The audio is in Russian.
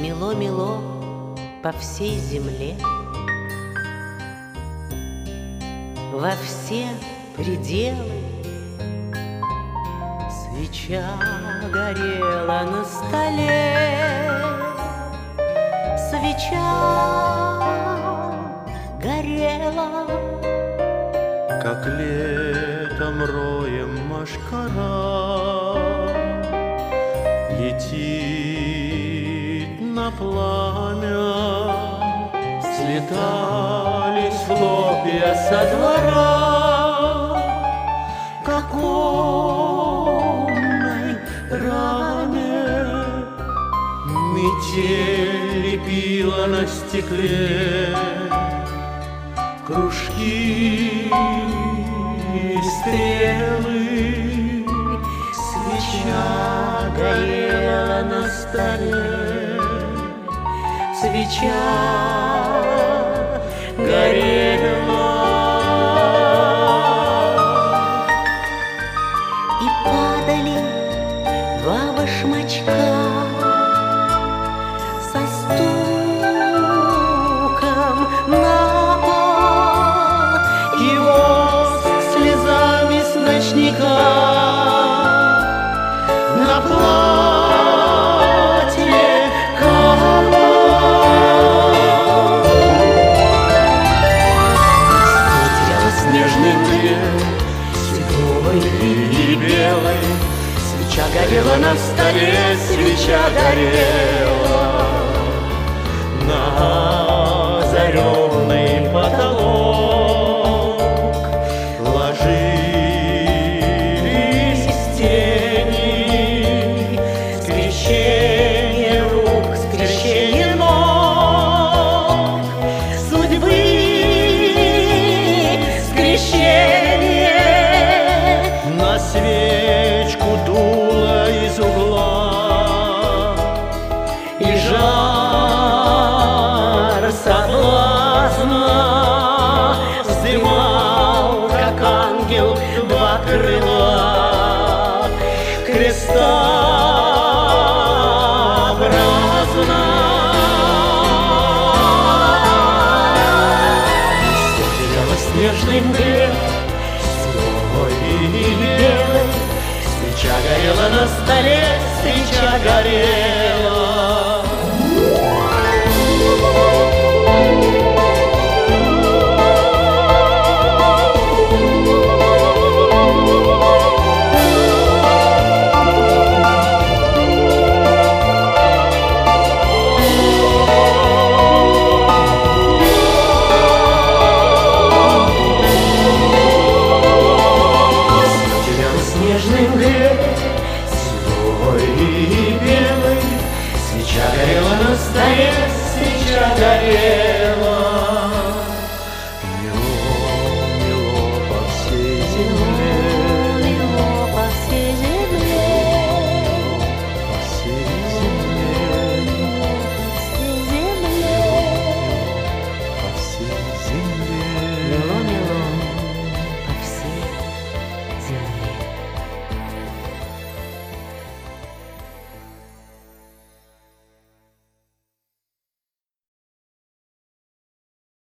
Мело-мело по всей земле, во все пределы. Свеча горела на столе, свеча горела, как летом роем мошкара летит на пламя. Слетались хлопья со двора к оконной раме. Метель лепила на стекле кружки и стрелы. Свеча горела на столе, свеча горела. И падали два башмачка со стуком на пол, И воск слезами с ночника на платье капал. Смотрела снежный мир, седой и белый. Свеча горела на столе, свеча горела на озаренный потолок. Ложились тени, скрещение рук, скрещение ног судьбы, скрещение. На свечку дуло из угла, и жар соблазна вздымал, как ангел, два крыла крестообразно. Смотрела снежный мгле, седой и белый. Свеча горела на столе, свеча горела. Снежный мгле, седой и белый. Свеча горела на столе, свеча горела.